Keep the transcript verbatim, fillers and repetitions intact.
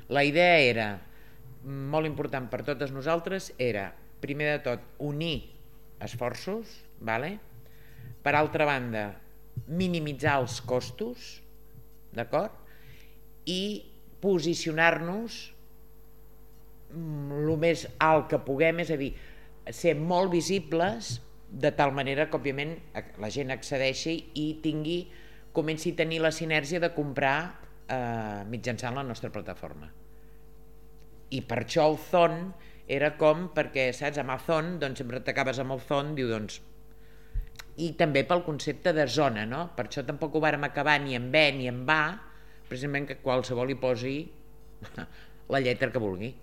La idea era, molt important per totes nosaltres, era, primer de tot, unir esforços, vale? Per altra banda, minimitzar els costos, d'acord? I posicionar-nos el més alt que puguem, és a dir, ser molt visibles de tal manera que, òbviament, la gent accedeixi i tingui, comenci a tenir la sinergia de comprar eh, mitjançant la nostra plataforma. I per això el Zon era com, perquè, saps, Amazon, doncs sempre t'acabes amb el Zon, diu, doncs... I també pel concepte de zona, no? Per això tampoc ho vàrem acabar ni en B ni en va, precisament que qualsevol hi posi la lletra que vulgui.